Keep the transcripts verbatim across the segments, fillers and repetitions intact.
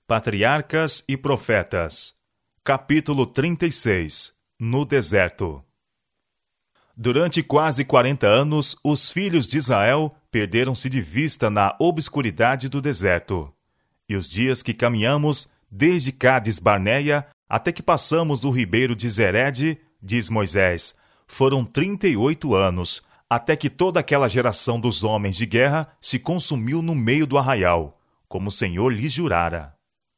Patriarcas e Profetas. Capítulo trinta e seis. No deserto. Durante quase quarenta anos, os filhos de Israel perderam-se de vista na obscuridade do deserto. E os dias que caminhamos, desde Cádiz Barneia até que passamos do ribeiro de Zered, diz Moisés, foram trinta e oito anos, até que toda aquela geração dos homens de guerra se consumiu no meio do arraial, como o Senhor lhes jurara.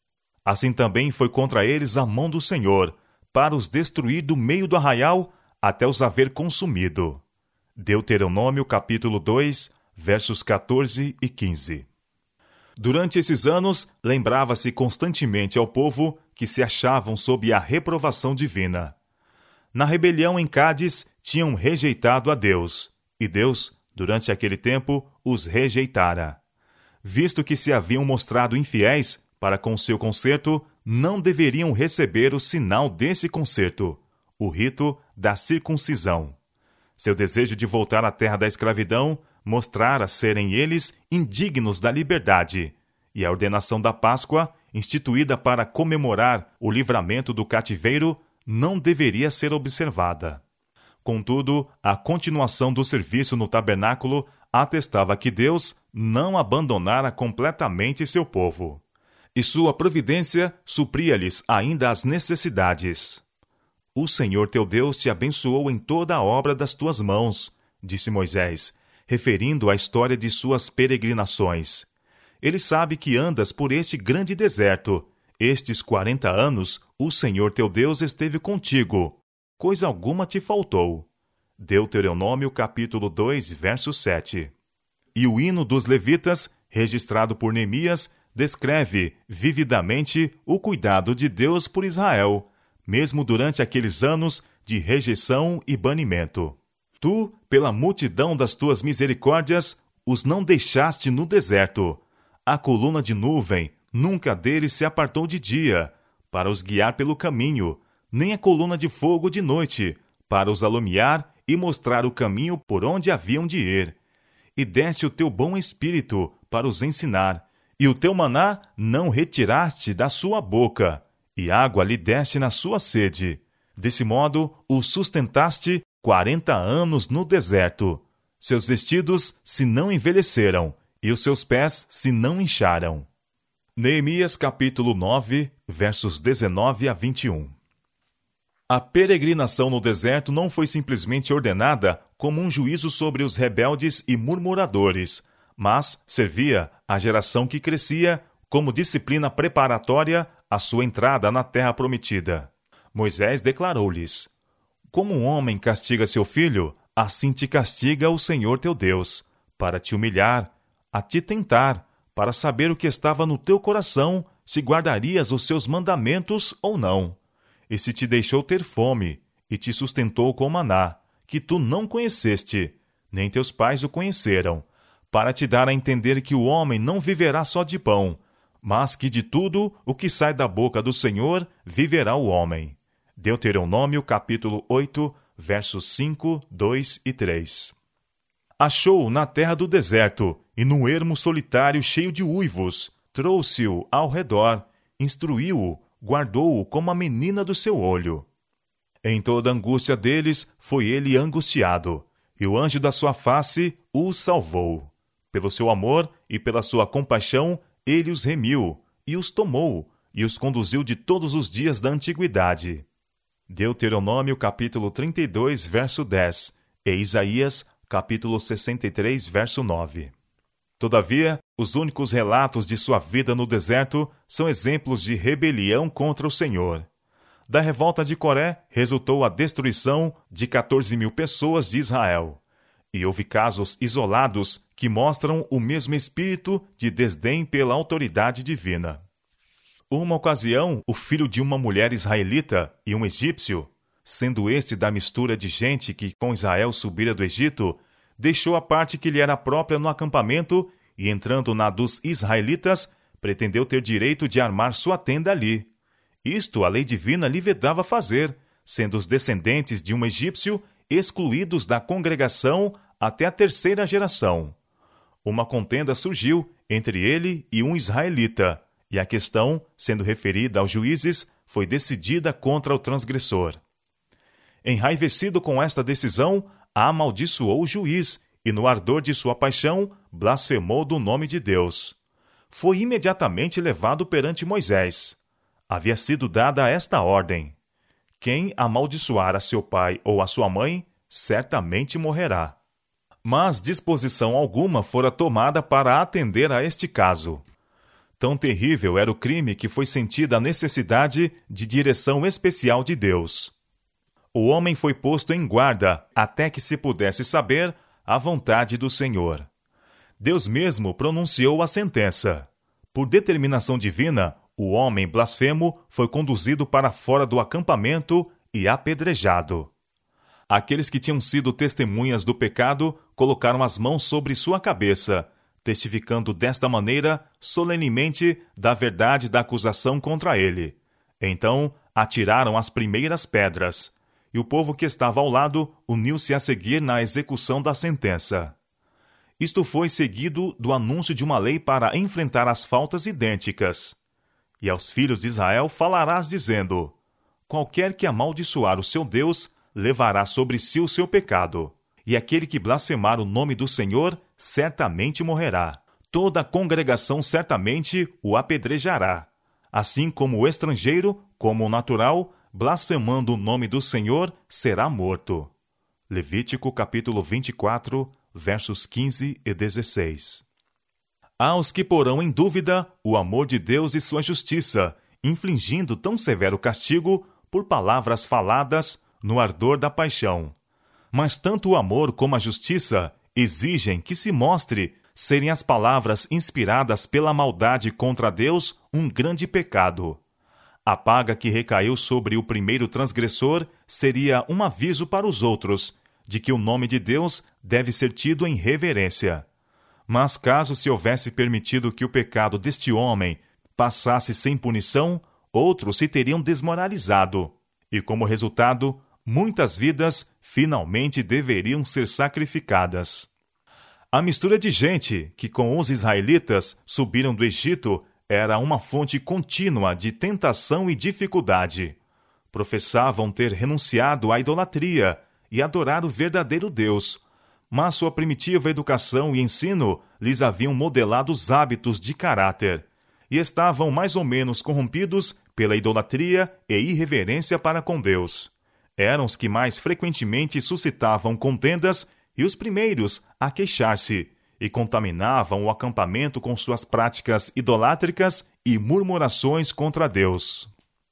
Assim também foi contra eles a mão do Senhor, para os destruir do meio do arraial, até os haver consumido. Deuteronômio capítulo dois, versos quatorze e quinze. Durante esses anos, lembrava-se constantemente ao povo que se achavam sob a reprovação divina. Na rebelião em Cádiz, tinham rejeitado a Deus, e Deus, durante aquele tempo, os rejeitara. Visto que se haviam mostrado infiéis para com seu conserto, não deveriam receber o sinal desse conserto, o rito da circuncisão. Seu desejo de voltar à terra da escravidão mostrara serem eles indignos da liberdade, e a ordenação da Páscoa, instituída para comemorar o livramento do cativeiro, não deveria ser observada. Contudo, a continuação do serviço no tabernáculo atestava que Deus não abandonara completamente seu povo, e sua providência supria-lhes ainda as necessidades. O Senhor teu Deus te abençoou em toda a obra das tuas mãos, disse Moisés, referindo à história de suas peregrinações. Ele sabe que andas por este grande deserto. Estes quarenta anos, o Senhor teu Deus esteve contigo. Coisa alguma te faltou. Deuteronômio capítulo dois, verso sete. E o hino dos levitas, registrado por Neemias, descreve vividamente o cuidado de Deus por Israel, mesmo durante aqueles anos de rejeição e banimento. Tu, pela multidão das tuas misericórdias, os não deixaste no deserto. A coluna de nuvem nunca deles se apartou de dia, para os guiar pelo caminho, nem a coluna de fogo de noite, para os alumiar e mostrar o caminho por onde haviam de ir. E deste o teu bom espírito para os ensinar, e o teu maná não retiraste da sua boca, e água lhe deste na sua sede. Desse modo, o sustentaste quarenta anos no deserto. Seus vestidos se não envelheceram, e os seus pés se não incharam. Neemias capítulo nove, versos dezenove a vinte e um. A peregrinação no deserto não foi simplesmente ordenada como um juízo sobre os rebeldes e murmuradores, mas servia à geração que crescia como disciplina preparatória à sua entrada na terra prometida. Moisés declarou-lhes: Como um homem castiga seu filho, assim te castiga o Senhor teu Deus, para te humilhar, a te tentar, para saber o que estava no teu coração, se guardarias os seus mandamentos ou não. E se te deixou ter fome, e te sustentou com maná, que tu não conheceste, nem teus pais o conheceram, para te dar a entender que o homem não viverá só de pão, mas que de tudo o que sai da boca do Senhor viverá o homem. Deuteronômio capítulo oito, versos cinco, dois e três. Achou-o na terra do deserto, e num ermo solitário cheio de uivos, trouxe-o ao redor, instruiu-o, guardou-o como a menina do seu olho. Em toda a angústia deles foi ele angustiado, e o anjo da sua face o salvou. Pelo seu amor e pela sua compaixão, ele os remiu, e os tomou, e os conduziu de todos os dias da antiguidade. Deuteronômio capítulo trinta e dois, verso dez, e Isaías capítulo sessenta e três, verso nove. Todavia, os únicos relatos de sua vida no deserto são exemplos de rebelião contra o Senhor. Da revolta de Coré resultou a destruição de quatorze mil pessoas de Israel. E houve casos isolados que mostram o mesmo espírito de desdém pela autoridade divina. Uma ocasião, o filho de uma mulher israelita e um egípcio, sendo este da mistura de gente que com Israel subira do Egito, deixou a parte que lhe era própria no acampamento e, entrando na dos israelitas, pretendeu ter direito de armar sua tenda ali. Isto a lei divina lhe vedava fazer, sendo os descendentes de um egípcio excluídos da congregação até a terceira geração. Uma contenda surgiu entre ele e um israelita, e a questão, sendo referida aos juízes, foi decidida contra o transgressor. Enraivecido com esta decisão, amaldiçoou o juiz e, no ardor de sua paixão, blasfemou do nome de Deus. Foi imediatamente levado perante Moisés. Havia sido dada esta ordem: quem amaldiçoar a seu pai ou a sua mãe, certamente morrerá. Mas disposição alguma fora tomada para atender a este caso. Tão terrível era o crime que foi sentida a necessidade de direção especial de Deus. O homem foi posto em guarda até que se pudesse saber a vontade do Senhor. Deus mesmo pronunciou a sentença. Por determinação divina, o homem blasfemo foi conduzido para fora do acampamento e apedrejado. Aqueles que tinham sido testemunhas do pecado colocaram as mãos sobre sua cabeça, testificando desta maneira solenemente da verdade da acusação contra ele. Então atiraram as primeiras pedras, e o povo que estava ao lado uniu-se a seguir na execução da sentença. Isto foi seguido do anúncio de uma lei para enfrentar as faltas idênticas. E aos filhos de Israel falarás dizendo: qualquer que amaldiçoar o seu Deus levará sobre si o seu pecado, e aquele que blasfemar o nome do Senhor certamente morrerá. Toda a congregação certamente o apedrejará, assim como o estrangeiro, como o natural, blasfemando o nome do Senhor, será morto. Levítico capítulo vinte e quatro, versos quinze e dezesseis. Há os que porão em dúvida o amor de Deus e sua justiça, infligindo tão severo castigo por palavras faladas no ardor da paixão. Mas tanto o amor como a justiça exigem que se mostre serem as palavras inspiradas pela maldade contra Deus um grande pecado. A paga que recaiu sobre o primeiro transgressor seria um aviso para os outros de que o nome de Deus deve ser tido em reverência. Mas caso se houvesse permitido que o pecado deste homem passasse sem punição, outros se teriam desmoralizado, e como resultado, muitas vidas finalmente deveriam ser sacrificadas. A mistura de gente que com os israelitas subiram do Egito era uma fonte contínua de tentação e dificuldade. Professavam ter renunciado à idolatria e adorar o verdadeiro Deus, mas sua primitiva educação e ensino lhes haviam modelado os hábitos de caráter, e estavam mais ou menos corrompidos pela idolatria e irreverência para com Deus. Eram os que mais frequentemente suscitavam contendas e os primeiros a queixar-se, e contaminavam o acampamento com suas práticas idolátricas e murmurações contra Deus.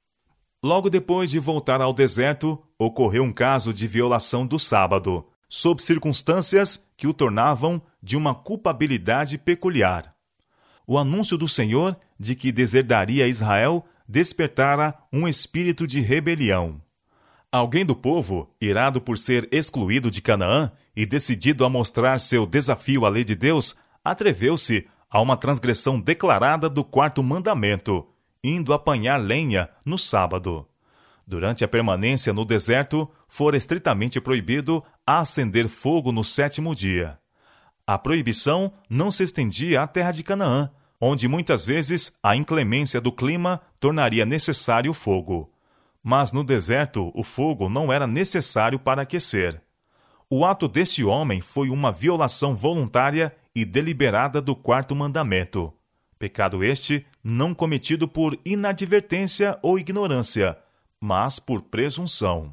Logo depois de voltar ao deserto, ocorreu um caso de violação do sábado, sob circunstâncias que o tornavam de uma culpabilidade peculiar. O anúncio do Senhor de que deserdaria Israel despertara um espírito de rebelião. Alguém do povo, irado por ser excluído de Canaã e decidido a mostrar seu desafio à lei de Deus, atreveu-se a uma transgressão declarada do quarto mandamento, indo apanhar lenha no sábado. Durante a permanência no deserto, fora estritamente proibido acender fogo no sétimo dia. A proibição não se estendia à terra de Canaã, onde muitas vezes a inclemência do clima tornaria necessário o fogo. Mas no deserto o fogo não era necessário para aquecer. O ato deste homem foi uma violação voluntária e deliberada do quarto mandamento. Pecado este não cometido por inadvertência ou ignorância, mas por presunção.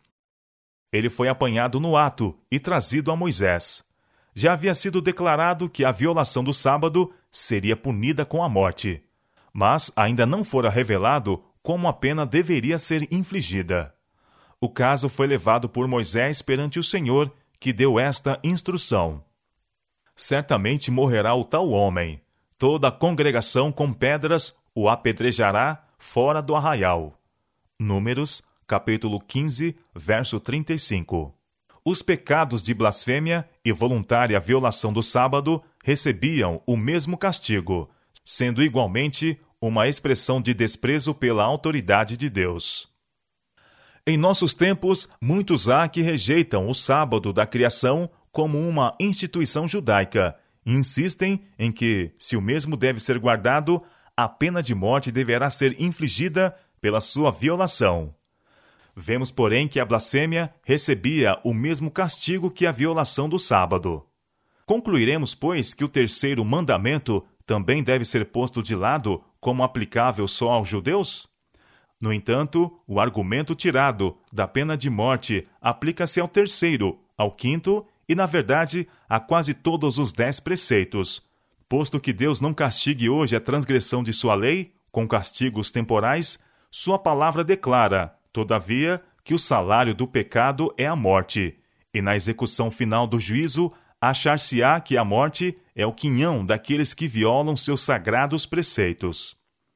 Ele foi apanhado no ato e trazido a Moisés. Já havia sido declarado que a violação do sábado seria punida com a morte, mas ainda não fora revelado como a pena deveria ser infligida. O caso foi levado por Moisés perante o Senhor, que deu esta instrução: certamente morrerá o tal homem. Toda a congregação com pedras o apedrejará fora do arraial. Números, capítulo quinze, verso trinta e cinco. Os pecados de blasfêmia e voluntária violação do sábado recebiam o mesmo castigo, sendo igualmente uma expressão de desprezo pela autoridade de Deus. Em nossos tempos, muitos há que rejeitam o sábado da criação como uma instituição judaica e insistem em que, se o mesmo deve ser guardado, a pena de morte deverá ser infligida pela sua violação. Vemos, porém, que a blasfêmia recebia o mesmo castigo que a violação do sábado. Concluiremos, pois, que o terceiro mandamento também deve ser posto de lado como aplicável só aos judeus? No entanto, o argumento tirado da pena de morte aplica-se ao terceiro, ao quinto e, na verdade, a quase todos os dez preceitos. Posto que Deus não castigue hoje a transgressão de sua lei, com castigos temporais, sua palavra declara, todavia, que o salário do pecado é a morte, e na execução final do juízo, achar-se-á que a morte é o quinhão daqueles que violam seus sagrados preceitos.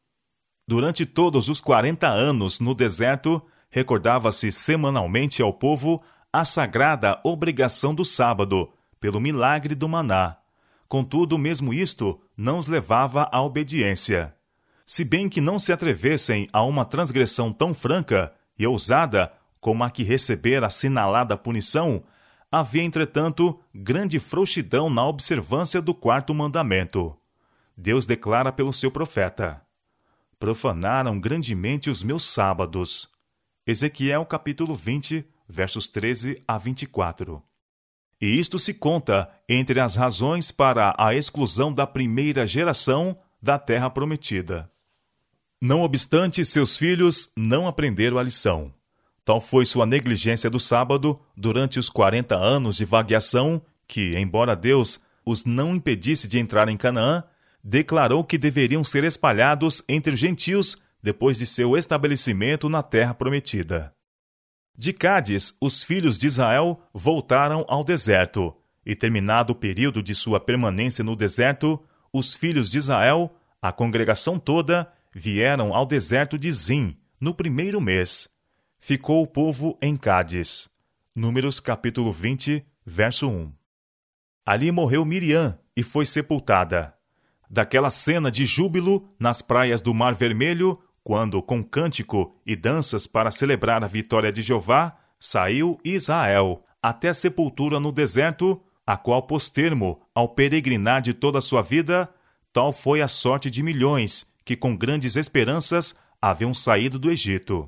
Durante todos os quarenta anos no deserto, recordava-se semanalmente ao povo a sagrada obrigação do sábado, pelo milagre do maná. Contudo, mesmo isto não os levava à obediência. Se bem que não se atrevessem a uma transgressão tão franca e ousada como a que recebera a assinalada punição, havia, entretanto, grande frouxidão na observância do quarto mandamento. Deus declara pelo seu profeta: profanaram grandemente os meus sábados. Ezequiel capítulo vinte, versos treze a vinte e quatro. E isto se conta entre as razões para a exclusão da primeira geração da terra prometida. Não obstante, seus filhos não aprenderam a lição. Tal foi sua negligência do sábado durante os quarenta anos de vagueação que, embora Deus os não impedisse de entrar em Canaã, declarou que deveriam ser espalhados entre os gentios depois de seu estabelecimento na terra prometida. De Cádiz, os filhos de Israel voltaram ao deserto, e terminado o período de sua permanência no deserto, os filhos de Israel, a congregação toda, vieram ao deserto de Zim, no primeiro mês. Ficou o povo em Cádiz. Números capítulo vinte, verso um. Ali morreu Miriam e foi sepultada. Daquela cena de júbilo nas praias do Mar Vermelho, quando, com cântico e danças para celebrar a vitória de Jeová, saiu Israel até a sepultura no deserto, a qual pôs termo ao peregrinar de toda a sua vida, tal foi a sorte de milhões que, com grandes esperanças, haviam saído do Egito.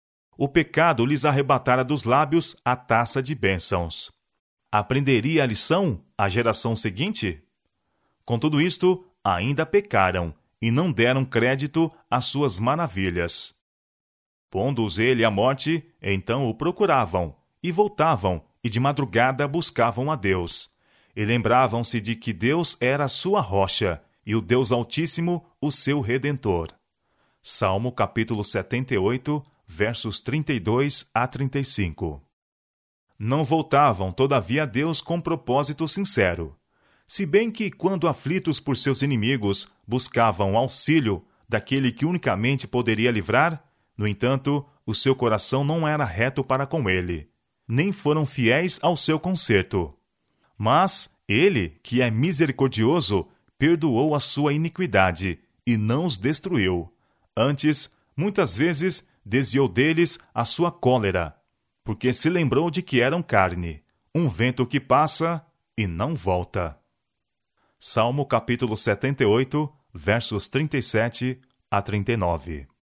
O pecado lhes arrebatara dos lábios a taça de bênçãos. Aprenderia a lição a geração seguinte? Com tudo isto, ainda pecaram e não deram crédito às suas maravilhas. Pondo-os ele à morte, então o procuravam, e voltavam, e de madrugada buscavam a Deus. E lembravam-se de que Deus era a sua rocha, e o Deus Altíssimo o seu Redentor. Salmo capítulo setenta e oito, versos trinta e dois a trinta e cinco. Não voltavam, todavia, a Deus com propósito sincero. Se bem que, quando aflitos por seus inimigos, buscavam auxílio daquele que unicamente poderia livrar, no entanto, o seu coração não era reto para com ele, nem foram fiéis ao seu conserto. Mas ele, que é misericordioso, perdoou a sua iniquidade e não os destruiu. Antes, muitas vezes, desviou deles a sua cólera, porque se lembrou de que eram carne, um vento que passa e não volta. Salmo capítulo setenta e oito, versos trinta e sete a trinta e nove.